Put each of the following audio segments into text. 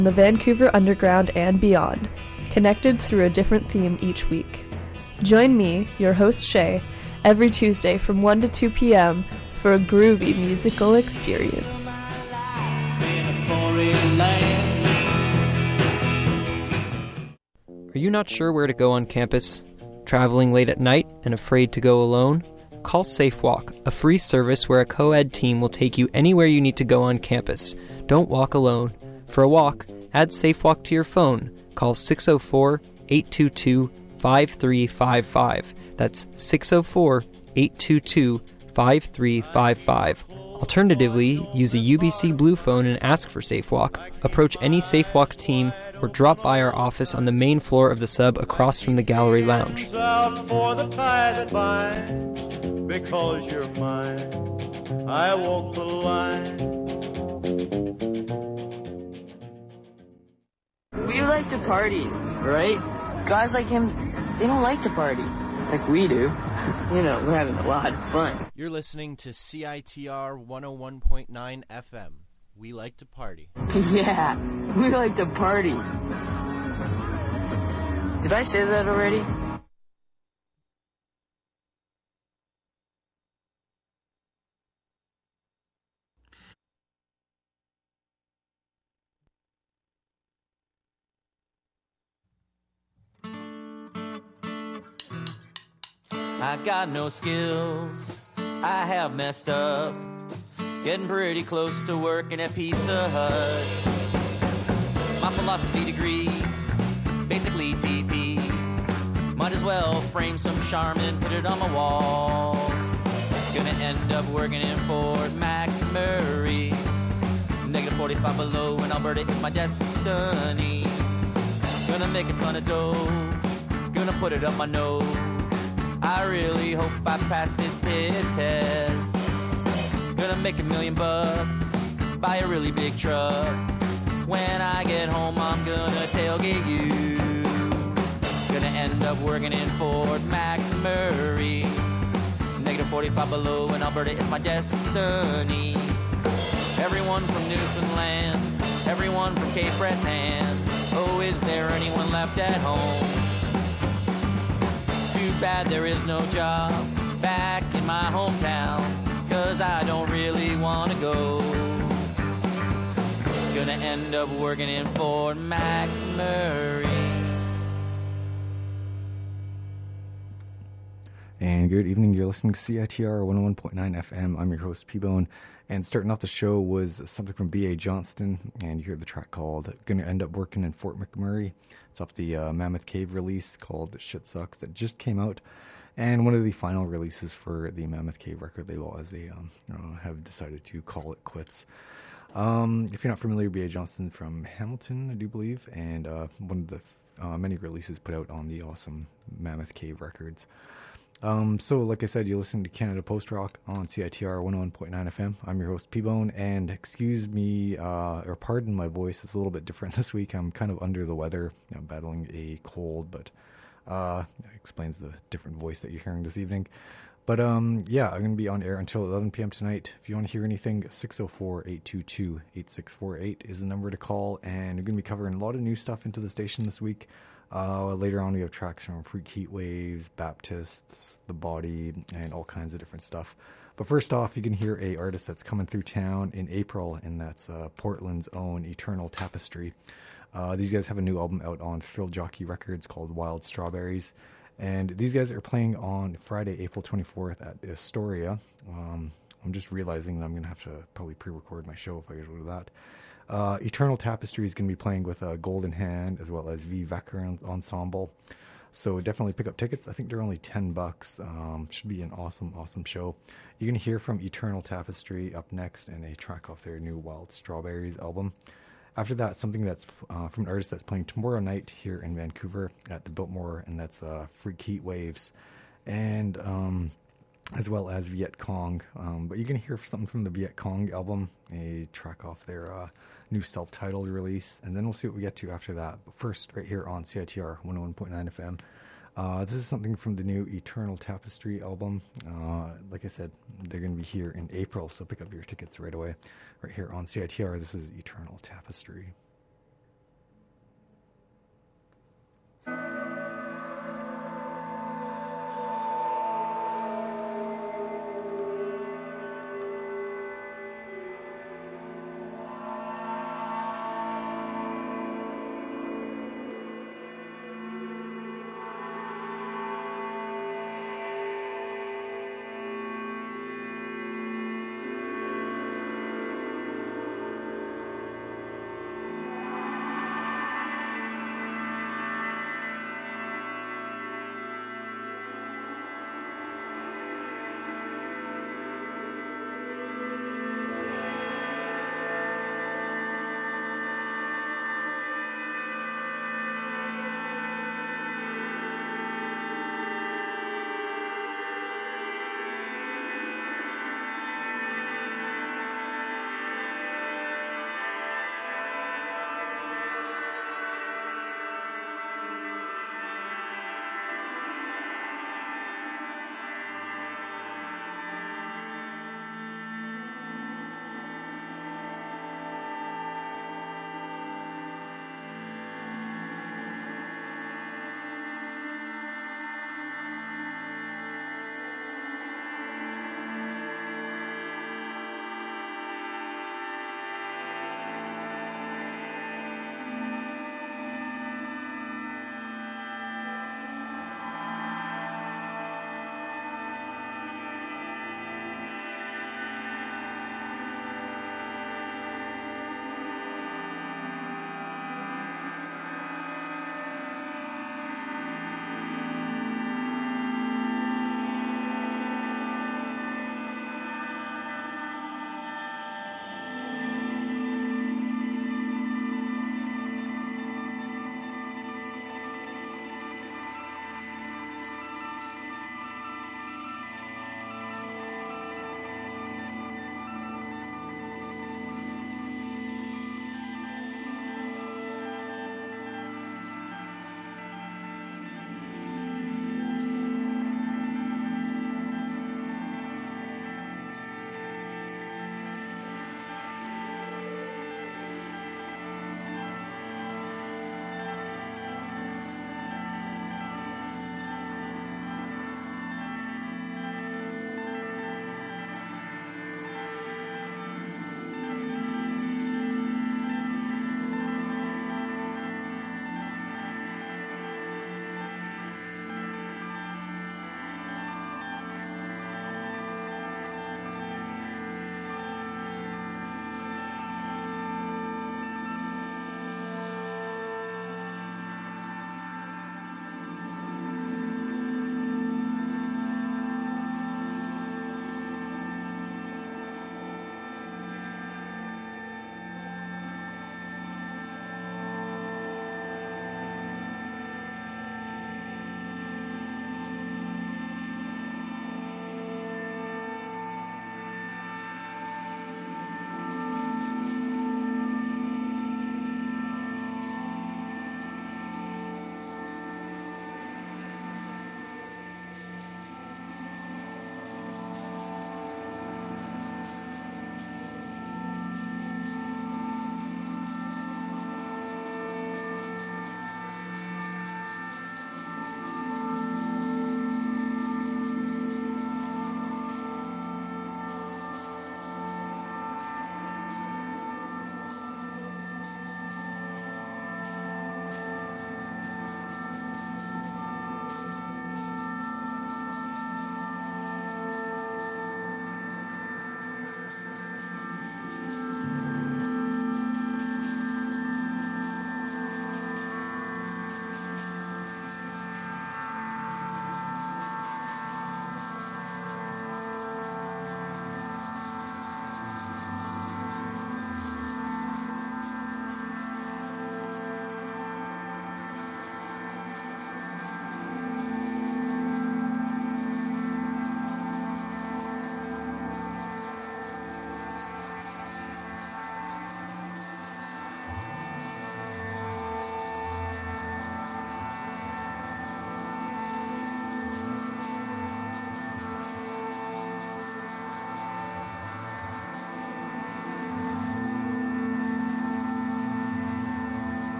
the Vancouver Underground and beyond, connected through a different theme each week. Join me, your host Shay, every Tuesday from 1 to 2 p.m. for a groovy musical experience. Are you not sure where to go on campus? Traveling late at night and afraid to go alone? Call SafeWalk, a free service where a co-ed team will take you anywhere you need to go on campus. Don't walk alone. For a walk, add SafeWalk to your phone. Call 604-822-5355. That's 604-822-5355. Alternatively, use a UBC Blue phone and ask for SafeWalk. Approach any SafeWalk team or drop by our office on the main floor of the sub across from the gallery lounge. Out for the tie that binds, because you're mine, I walk the line. We like to party, right? Guys like him, they don't like to party like we do. You know, we're having a lot of fun. You're listening to CITR 101.9 FM. We like to party. Yeah, we like to party. Did I say that already? I got no skills, I have messed up, getting pretty close to working at Pizza Hut. My philosophy degree, basically TP, might as well frame some charm and put it on my wall. Gonna end up working in Fort McMurray, negative 45 below in Alberta is my destiny. Gonna make a ton of dough, gonna put it up my nose. I really hope I pass this test. Gonna make $1 million, buy a really big truck. When I get home, I'm gonna tailgate you. Gonna end up working in Fort McMurray. Negative 45 below in Alberta is my destiny. Everyone from Newfoundland, everyone from Cape Breton. Oh, is there anyone left at home? Too bad there is no job back in my hometown, 'cause I don't really wanna go. Gonna end up working in Fort McMurray. And good evening, you're listening to CITR 101.9 FM. I'm your host, P-Bone. And starting off the show was something from B.A. Johnston, and you heard the track called Gonna End Up Working in Fort McMurray. It's off the Mammoth Cave release called Shit Sucks that just came out, and one of the final releases for the Mammoth Cave record label, as they have decided to call it quits. If you're not familiar, B.A. Johnston from Hamilton, I do believe, and one of the many releases put out on the awesome Mammoth Cave records. So like I said, you're listening to Canada Post Rock on CITR 101.9 FM. I'm your host, P-Bone, and excuse me, or pardon my voice, it's a little bit different this week. I'm kind of under the weather. I'm battling a cold, but it explains the different voice that you're hearing this evening. But yeah, I'm going to be on air until 11 p.m. tonight. If you want to hear anything, 604-822-8648 is the number to call, and we're going to be covering a lot of new stuff into the station this week. Later on, we have tracks from Freak Heat Waves, Baptists, The Body, and all kinds of different stuff. But first off, you can hear a artist that's coming through town in April, and that's Portland's own Eternal Tapestry. These guys have a new album out on Thrill Jockey Records called Wild Strawberries. And these guys are playing on Friday, April 24th at Astoria. I'm just realizing that I'm going to have to probably pre-record my show if I go to that. Eternal Tapestry is going to be playing with Golden Hand as well as V. Vecker Ensemble. So definitely pick up tickets. I think they're only $10. Should be an awesome show. You're going to hear from Eternal Tapestry up next and a track off their new Wild Strawberries album. After that, something that's from an artist that's playing tomorrow night here in Vancouver at the Biltmore, and that's Freak Heat Waves. And as well as Viet Cong. But you're going to hear something from the Viet Cong album, a track off their new self-titled release, and then we'll see what we get to after that. But first, right here on CITR 101.9 FM, this is something from the new Eternal Tapestry album. Like I said, they're going to be here in April, so pick up your tickets right away. Right here on CITR, this is Eternal Tapestry.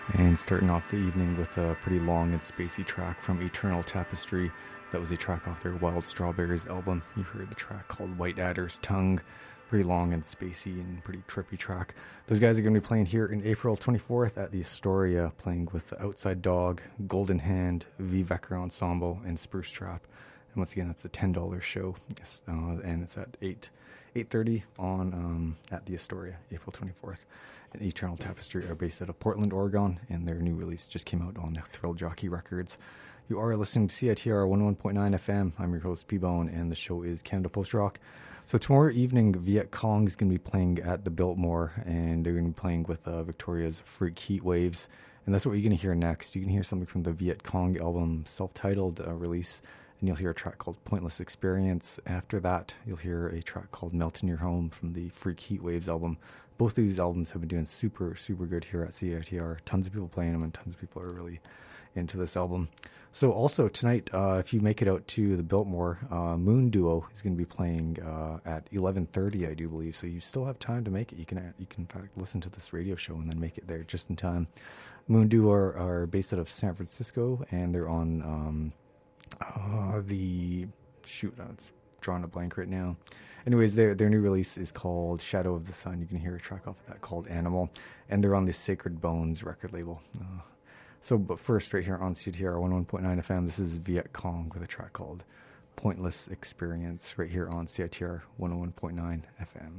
And starting off the evening with a pretty long and spacey track from Eternal Tapestry. That was a track off their Wild Strawberries album. You heard the track called White Adder's Tongue. Pretty long and spacey and pretty trippy track. Those guys are going to be playing here in April 24th at the Astoria, playing with the Outside Dog, Golden Hand, V. Vecker Ensemble, and Spruce Trap. And once again, that's a $10 show. Yes, and it's at 8:30 on at the Astoria, April 24th. And Eternal Tapestry are based out of Portland, Oregon, and their new release just came out on Thrill Jockey Records. You are listening to CITR 101.9 FM. I'm your host, P-Bone, and the show is Canada Post Rock. So tomorrow evening, Viet Cong is going to be playing at the Biltmore, and they're going to be playing with Victoria's Freak Heat Waves. And that's what you're going to hear next. You can hear something from the Viet Cong album, self-titled release, and you'll hear a track called Pointless Experience. After that, you'll hear a track called Melt in Your Home from the Freak Heat Waves album. Both of these albums have been doing super, super good here at CITR. Tons of people playing them, and tons of people are really into this album. So also tonight, if you make it out to the Biltmore, Moon Duo is going to be playing at 11:30, I do believe. So you still have time to make it. You can in fact listen to this radio show and then make it there just in time. Moon Duo are based out of San Francisco, and they're on it's drawing a blank right now. Anyways, their new release is called Shadow of the Sun. You can hear a track off of that called Animal, and they're on the Sacred Bones record label. But first, right here on CTR 101.9 FM, this is Viet Cong with a track called Pointless Experience, right here on CTR 101.9 FM.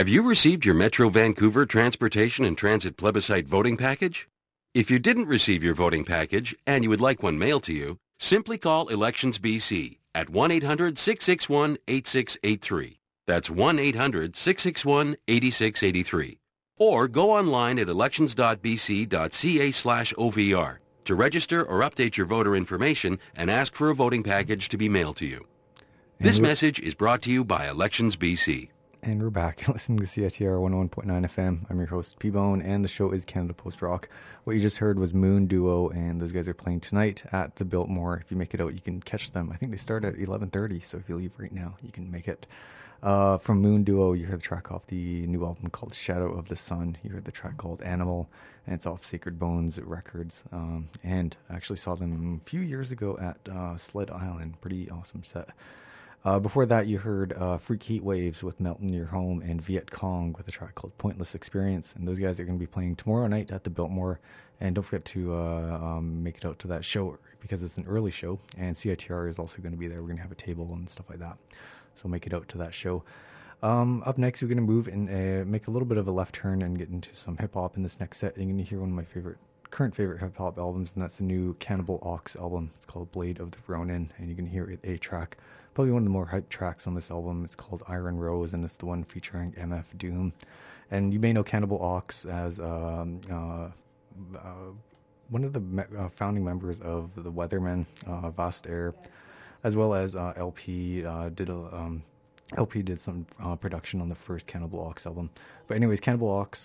Have you received your Metro Vancouver Transportation and Transit Plebiscite voting package? If you didn't receive your voting package and you would like one mailed to you, simply call Elections BC at 1-800-661-8683. That's 1-800-661-8683. Or go online at elections.bc.ca/OVR to register or update your voter information and ask for a voting package to be mailed to you. This message is brought to you by Elections BC. And we're back listening to CITR 101.9 FM. I'm your host, P-Bone, and the show is Canada Post Rock. What you just heard was Moon Duo, and those guys are playing tonight at the Biltmore. If you make it out, you can catch them. I think they start at 11:30, so if you leave right now, you can make it. From Moon Duo, you heard the track off the new album called Shadow of the Sun. You heard the track called Animal, and it's off Sacred Bones Records. And I actually saw them a few years ago at Sled Island. Pretty awesome set. Before that, you heard Freak Heat Waves with Melt in Your Home and Viet Cong with a track called Pointless Experience. And those guys are going to be playing tomorrow night at the Biltmore. And don't forget to make it out to that show because it's an early show. And CITR is also going to be there. We're going to have a table and stuff like that. So make it out to that show. Up next, we're going to move and make a little bit of a left turn and get into some hip-hop in this next set. You're going to hear one of my current favorite hip-hop albums, and that's the new Cannibal Ox album. It's called Blade of the Ronin, and you're going to hear a track, probably one of the more hyped tracks on this album. It's called Iron Rose, and it's the one featuring MF Doom. And you may know Cannibal Ox as one of the founding members of the Weathermen, Vast Air, as well as LP did some production on the first Cannibal Ox album. But anyways, Cannibal Ox,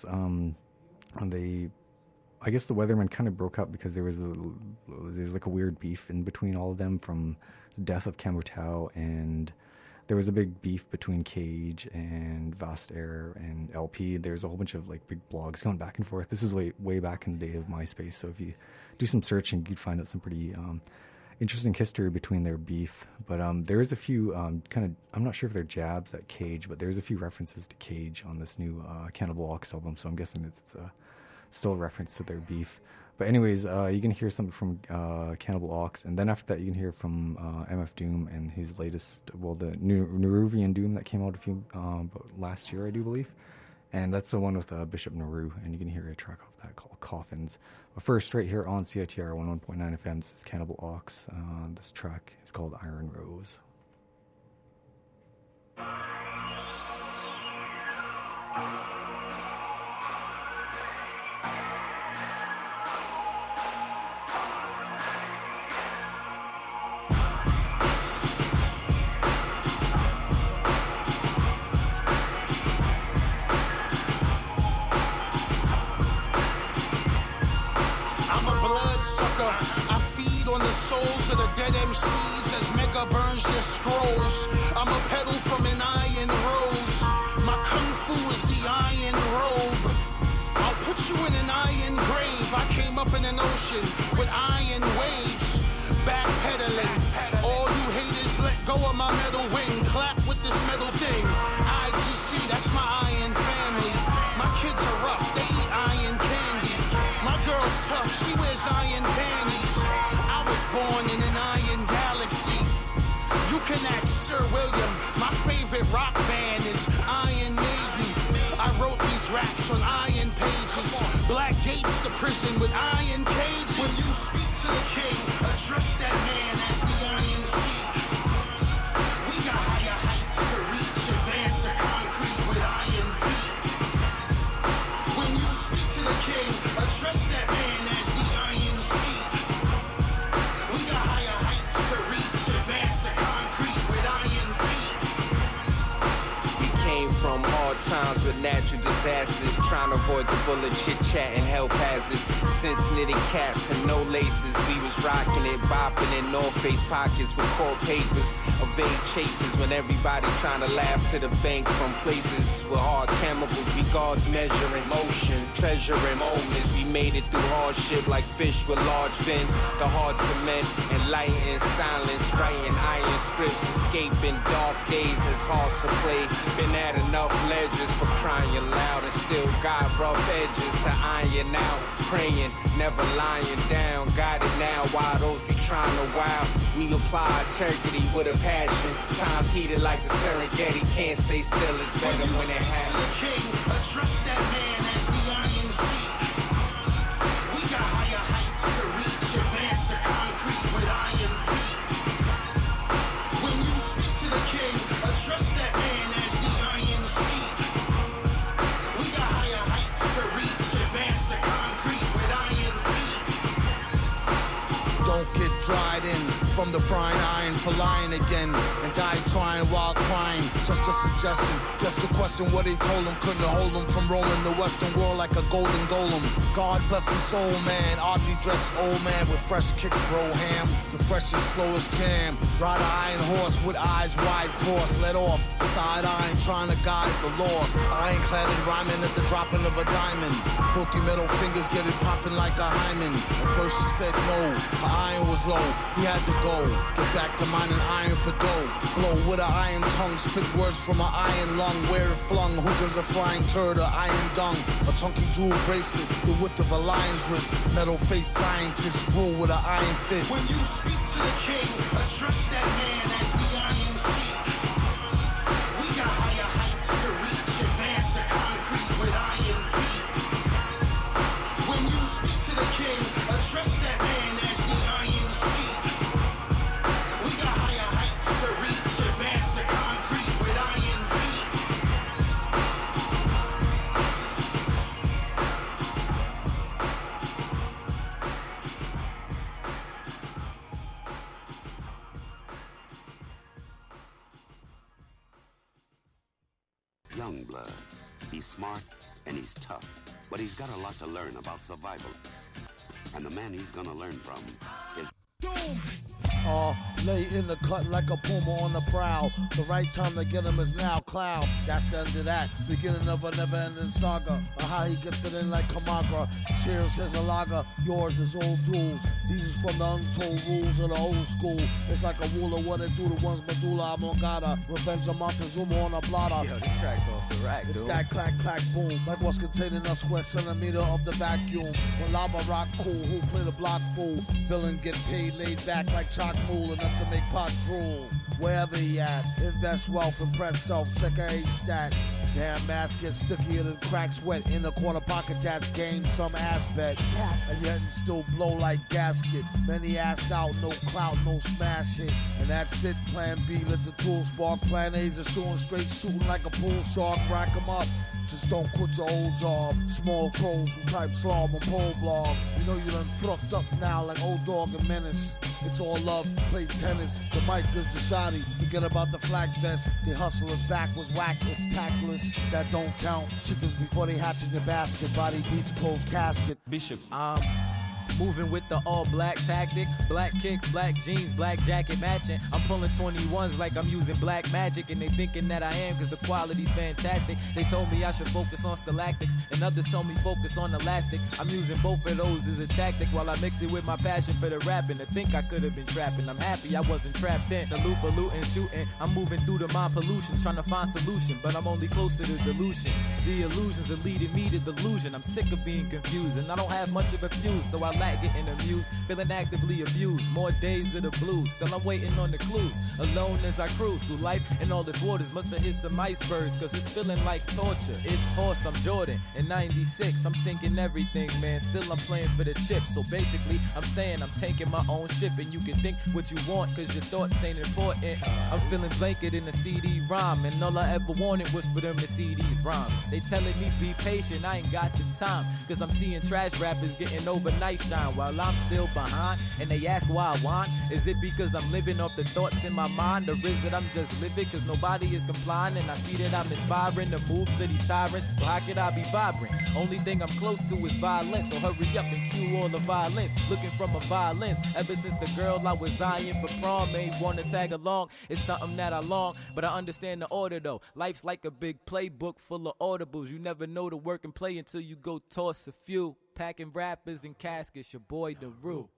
I guess the Weathermen kind of broke up because there's like a weird beef in between all of them from the death of Camotau, and there was a big beef between Cage and Vast Air and LP. There's a whole bunch of like big blogs going back and forth. This is way back in the day of MySpace, so if you do some searching, you'd find out some pretty interesting history between their beef. But there is a few I'm not sure if they're jabs at Cage, but there's a few references to Cage on this new Cannibal Ox album, so I'm guessing it's still a reference to their beef. But anyways, you can hear something from Cannibal Ox, and then after that you can hear from MF Doom and his latest, the Neruvian Doom that came out last year, I do believe. And that's the one with Bishop Naru, and you can hear a track off that called Coffins. But first, right here on CITR 101.9 FM, this is Cannibal Ox. This track is called Iron Rose. Souls of the dead MCs as Mega burns their scrolls. I'm a pedal from an iron rose. My kung fu is the iron robe. I'll put you in an iron grave. I came up in an ocean with iron waves. Backpedaling. All you haters, let go of my metal wing. Clap with this metal thing. IGC, that's my iron family. My kids are rough, they eat iron candy. My girl's tough, she wears iron panties. Born in an iron galaxy. You can ask Sir William. My favorite rock band is Iron Maiden. I wrote these raps on iron pages. Black gates to prison with iron cages. When you speak to the king, address that man as the Iron Sheik. We got higher heights to reach. Advance the concrete with iron feet. When you speak to the king, address that man as the Iron Sheik. From hard times with natural disasters, trying to avoid the bullet chit-chat and health hazards. Since knitted caps and no laces, we was rocking it, bopping in North Face pockets with court papers. Evade chases when everybody trying to laugh to the bank from places with hard chemicals. We guards measuring motion, treasuring moments. We made it through hardship like fish with large fins. The hard cement and light in silence, writing iron scripts, escaping dark days as hard to play. Been at enough ledges for crying loud, and still got rough edges to iron out. Praying, never lying down. Got it now, while those be trying to wow. We apply our integrity with a passion. Times heated like the Serengeti. Can't stay still, it's better when it happens. To the king, address that man as the Iron Sheik. We got higher heights to reach, advance the concrete with iron feet. When you speak to the king, address that man as the Iron Sheik. We got higher heights to reach, advance the concrete with iron feet. Don't get dried in from the frying iron for lying again and die trying while crying. Just a suggestion, just a question. What he told him couldn't hold him from roaming the Western world like a golden golem. God bless the soul, man. Oddly dressed old man with fresh kicks, bro ham. The freshest, slowest jam. Ride an iron horse with eyes wide crossed. Let off the side iron, trying to guide the lost. Ironclad and rhyming at the dropping of a diamond. Filthy metal fingers get it popping like a hymen. At first she said no, her iron was low. He had to go, get back to mining iron for dough. Flow with an iron tongue, spit words from an iron lung. Where it flung, hookers a flying turd, or iron dung. A chunky jewel bracelet, the width of a lion's wrist. Metal face scientists rule with an iron fist. When you speak to the king, address that man as the Iron Sheik. We got higher heights to reach, advance the concrete with iron feet. When you speak to the king, address that man as the Iron Sheik. We got higher heights to reach, advance the concrete with iron feet. Youngblood. He's smart and he's tough, but he's got a lot to learn about survival. And the man he's gonna learn from is Doom! Lay in the cut like a puma on the prowl. The right time to get him is now. Cloud, that's the end of that. Beginning of a never-ending saga. How he gets it in like Kamagra. Cheers, here's a lager. Yours is old duels. These is from the untold rules of the old school. It's like a rule of what it do to one's medulla oblongata. Revenge of Montezuma on a blotter. Yo, this track's off the rack, It's dude. that clack, clack, boom. Like what's containing a square centimeter of the vacuum. When lava rock cool, who play the block fool? Villain get paid, laid back like chalk mool. Enough to make pot drool. Wherever he at, invest wealth, impress self, check a age stat. Damn mask gets stickier than crack sweat in a corner pocket that's gained some aspect. And yet and still blow like gasket. Many ass out, no clout, no smash hit. And that's it, plan B, let the tool spark. Plan A's are shooting straight, shooting like a pool shark, rack 'em up. Just don't quit your old job. Small crows who type slob on pole blog. You know you done fucked up now like old dog and menace. It's all love, play tennis. The mic is the shoddy. Forget about the flag vest. The hustlers back was whack, it's tactless. That don't count. Chickens before they hatch in the basket. Body beats closed casket. Bishop, moving with the all black tactic. Black kicks, black jeans, black jacket matching. I'm pulling 21s like I'm using black magic. And they thinking that I am cause the quality's fantastic. They told me I should focus on stalactics. And others told me focus on elastic. I'm using both of those as a tactic while I mix it with my passion for the rapping. To think I could have been trapping. I'm happy I wasn't trapped in the loop of looting, shooting. I'm moving through the mind pollution, trying to find solution. But I'm only closer to delusion. The illusions are leading me to delusion. I'm sick of being confused. And I don't have much of a fuse, so I lack getting amused, feeling actively abused. More days of the blues, still I'm waiting on the clues. Alone as I cruise through life, and all this waters must have hit some icebergs, cause it's feeling like torture. It's horse, I'm Jordan. In 96, I'm sinking everything, man. Still I'm playing for the chip. So basically, I'm saying I'm taking my own ship, and you can think what you want, cause your thoughts ain't important. I'm feeling blanket in a CD rhyme, and all I ever wanted was for them to see these rhymes. They telling me be patient, I ain't got the time, cause I'm seeing trash rappers getting overnight shine while I'm still behind. And they ask why I whine. Is it because I'm living off the thoughts in my mind, or is it I'm just living cause nobody is complying? And I see that I'm inspiring the moves of these tyrants, so how could I be vibrant? Only thing I'm close to is violence, so hurry up and cue all the violence. Looking from a violence, ever since the girl I was eyeing for prom made wanna tag along. It's something that I long, but I understand the order though. Life's like a big playbook full of audibles. You never know the work and play until you go toss a few. Packing rappers in caskets, your boy Naru.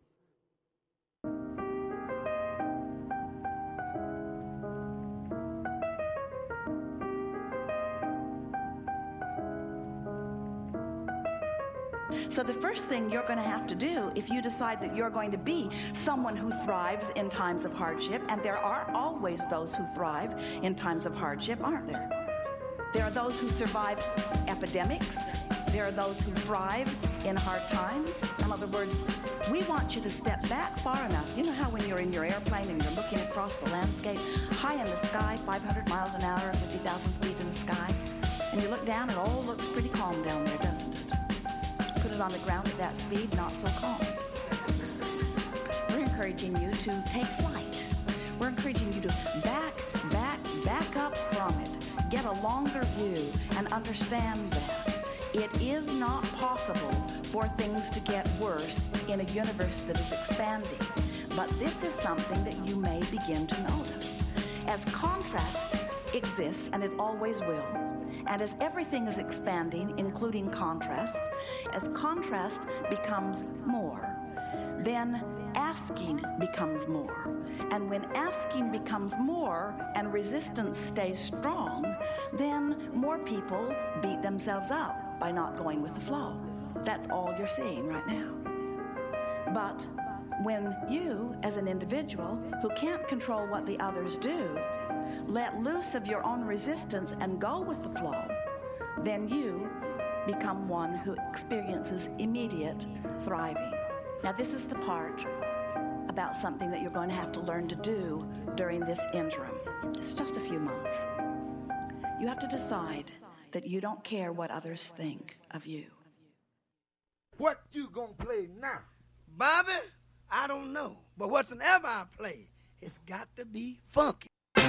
So the first thing you're going to have to do, if you decide that you're going to be someone who thrives in times of hardship, and there are always those who thrive in times of hardship, aren't there? There are those who survive epidemics. There are those who thrive in hard times. In other words, we want you to step back far enough. You know how when you're in your airplane and you're looking across the landscape, high in the sky, 500 miles an hour, 50,000 feet in the sky, and you look down, it all looks pretty calm down there, doesn't it? Put it on the ground at that speed, not so calm. We're encouraging you to take flight. We're encouraging you to back up from it. Get a longer view and understand that it is not possible for things to get worse in a universe that is expanding. But this is something that you may begin to notice. As contrast exists, and it always will, and as everything is expanding, including contrast, as contrast becomes more, then asking becomes more. And when asking becomes more and resistance stays strong, then more people beat themselves up by not going with the flow. That's all you're seeing right now. But when you, as an individual who can't control what the others do, let loose of your own resistance and go with the flow, then you become one who experiences immediate thriving. Now, this is the part about something that you're going to have to learn to do during this interim. It's just a few months. You have to decide that you don't care what others think of you. What you gonna play now? Bobby, I don't know. But whatsoever I play, it's got to be funky.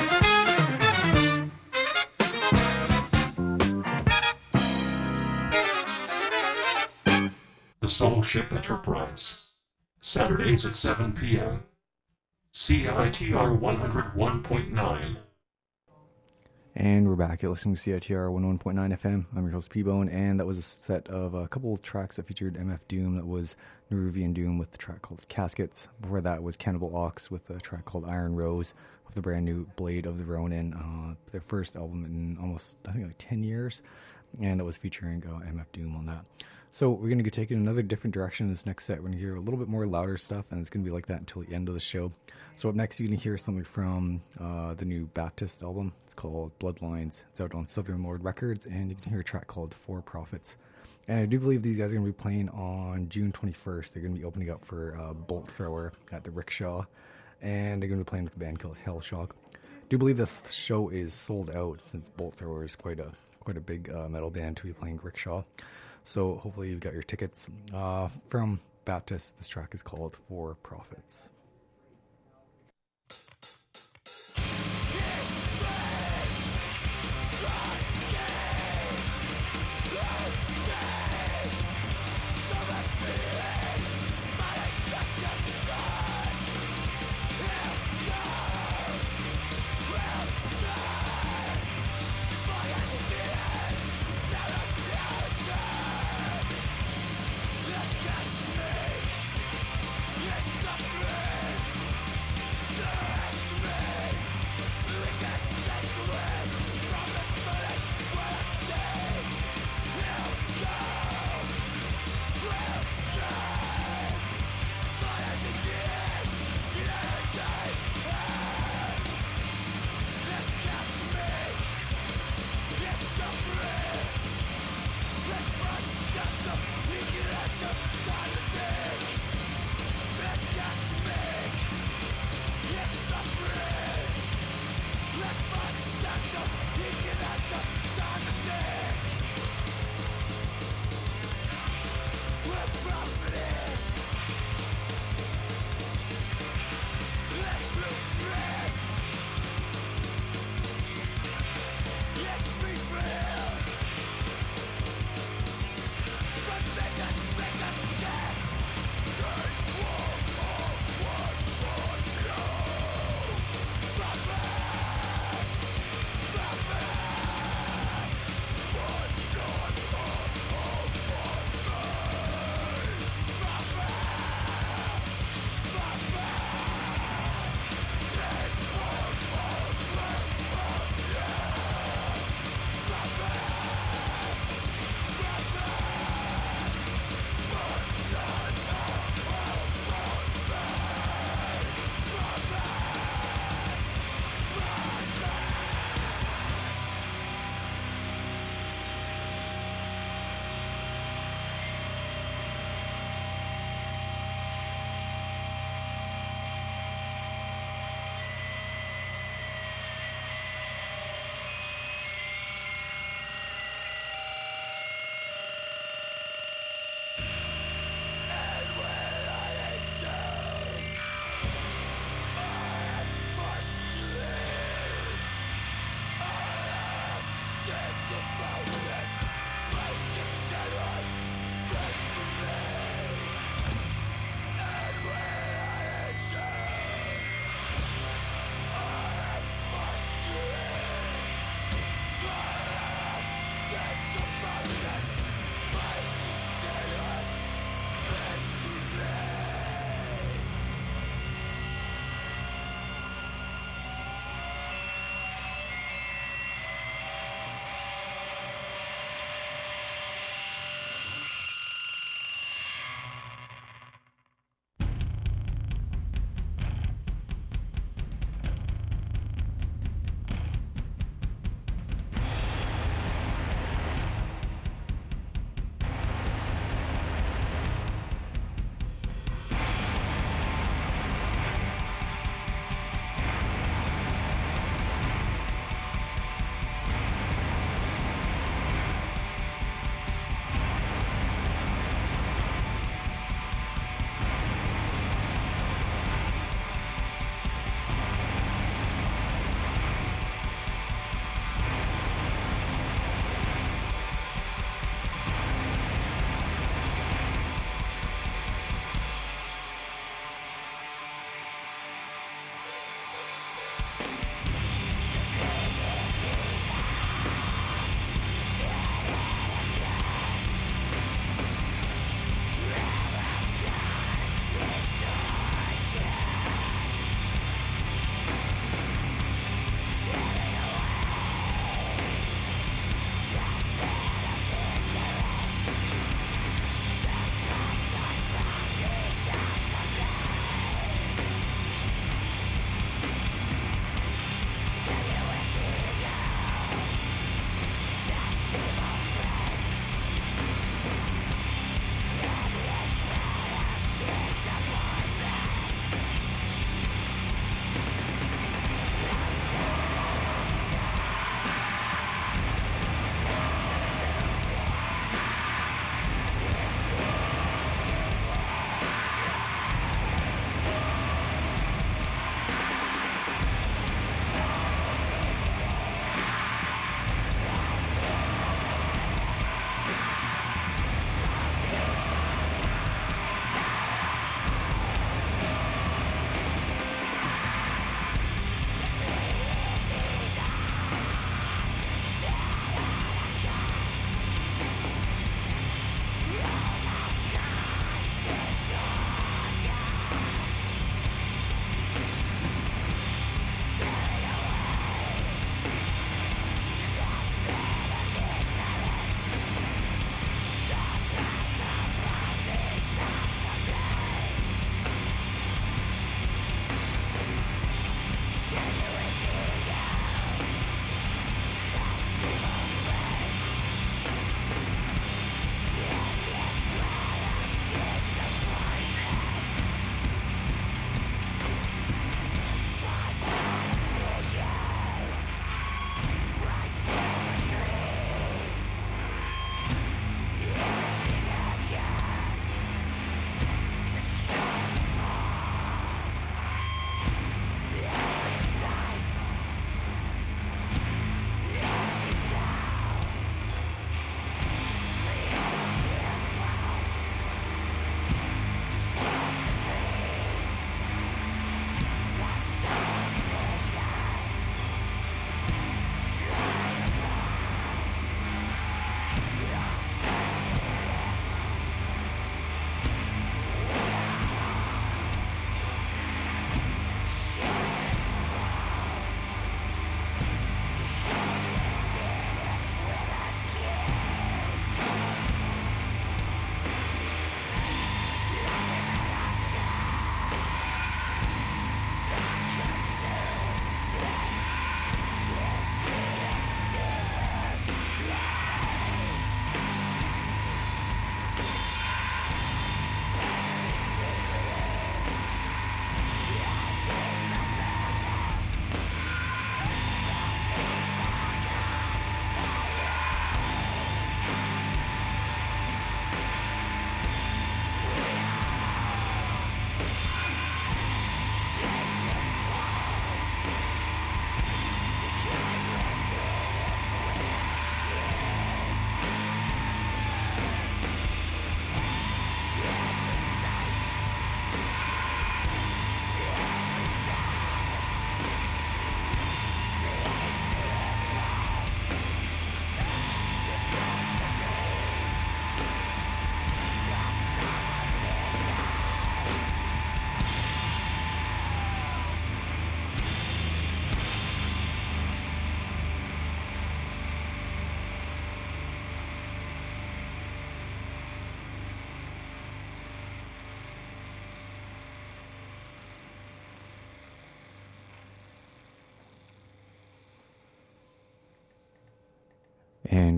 The Soul Ship Enterprise, Saturdays at 7 p.m. CITR 101.9. And we're back. You're listening to CITR 101.9 FM. I'm your host, P-Bone, and that was a set of a couple of tracks that featured MF Doom. That was Neruvian Doom with the track called Caskets. Before that was Cannibal Ox with a track called Iron Rose of the brand new Blade of the Ronin, their first album in almost, I think, like 10 years. And that was featuring MF Doom on that. So we're going to take it in another different direction in this next set. We're going to hear a little bit more louder stuff, and it's going to be like that until the end of the show. So up next, you're going to hear something from the new Baptist album. It's called Bloodlines. It's out on Southern Lord Records, and you can hear a track called For Profits. And I do believe these guys are going to be playing on June 21st. They're going to be opening up for Bolt Thrower at the Rickshaw, and they're going to be playing with a band called Hellshock. I do believe this show is sold out, since Bolt Thrower is quite a big metal band to be playing Rickshaw. So hopefully you've got your tickets. From Baptist, this track is called For Profits. Suffering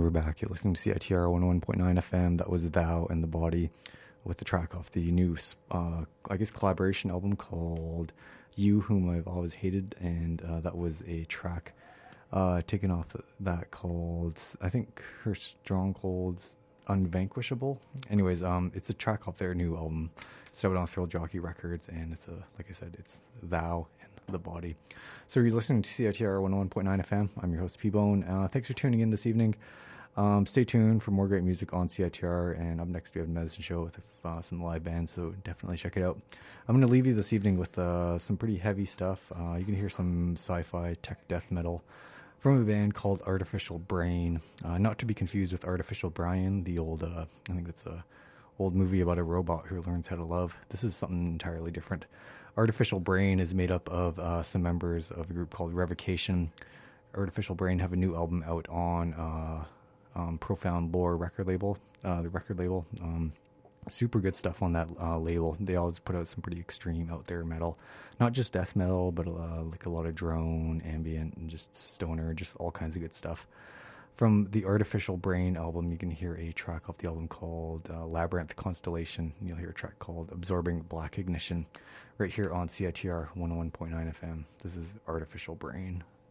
we're back. You're listening to CITR 101.9 FM. That was Thou and the Body with the track off the new, collaboration album called You Whom I've Always Hated. And that was a track taken off that called, I think, Her Stronghold's Unvanquishable. Anyways, it's a track off their new album. It's out on Thrill Jockey Records, and it's like I said, it's Thou and the Body. So you're listening to CITR 101.9 FM. I'm your host, P-Bone. Thanks for tuning in this evening. Stay tuned for more great music on CITR, and up next we have a Medicine Show with some live bands, so definitely check it out. I'm going to leave you this evening with some pretty heavy stuff. You can hear some sci-fi tech death metal from a band called Artificial Brain, not to be confused with Artificial Brian, the old, I think it's a old movie about a robot who learns how to love. This is something entirely different. Artificial Brain is made up of some members of a group called Revocation. Artificial Brain have a new album out on Profound Lore record label. The record label, super good stuff on that label. They always put out some pretty extreme out there metal, not just death metal, but like a lot of drone, ambient, and just stoner, just all kinds of good stuff. From the Artificial Brain album, you can hear a track off the album called Labyrinth Constellation. You'll hear a track called Absorbing Black Ignition right here on CITR 101.9 FM. This is Artificial Brain.